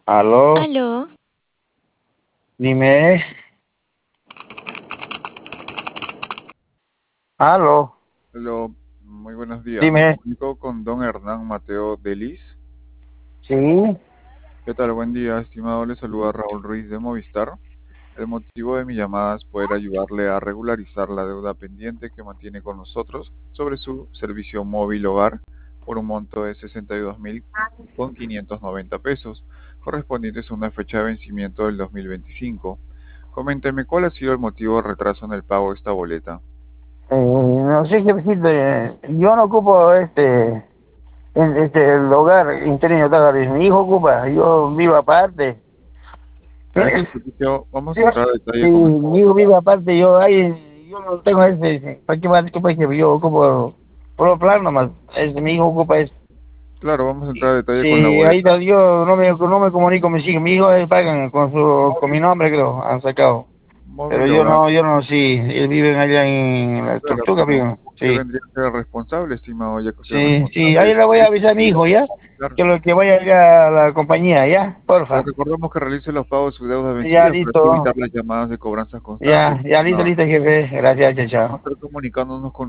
Aló, Aló, dime. Aló, Hola, muy buenos días. Me dime. comunico con don Hernán Mateo Delis. Sí. ¿Qué tal? Buen día, estimado. Le saluda Raúl Ruiz de Movistar. El motivo de mi llamada es poder ayudarle a regularizar la deuda pendiente que mantiene con nosotros sobre su servicio móvil hogar por un monto de 62.590 pesos, correspondientes a una fecha de vencimiento del 2025. Coménteme cuál ha sido el motivo de retraso en el pago de esta boleta. No sé qué decirte. Yo no ocupo el hogar interno de hogares. Mi hijo ocupa. Yo vivo aparte. En este servicio vamos a Sí, entrar a detalle con el mi hijo vive aparte. Yo no tengo ¿para qué más? Yo ocupo por lo plano nomás. Mi hijo ocupa eso. Claro, vamos a entrar a detalle con la Sí, ahí boleta. yo no me comunico con mis hijos. Mi hijo pagan con mi nombre, creo, han sacado. Pero Móvil hogar. yo no, sí, ellos viven allá en la Claro, Tortuga, pero amigo. usted Sí, vendría a ser el responsable, estimado, ya que usted es sí, sí, responsable ahí del le voy a servicio. avisar a mi hijo, ¿ya? Claro. Que lo que vaya allá a la compañía, ¿ya? Le Porfa. recordamos que realice los pagos de sus deudas Ya, vencidas para así listo. evitar las llamadas de cobranzas constantes. Ya, listo, Nada, jefe. Gracias, chao, vamos chao. a estar comunicándonos con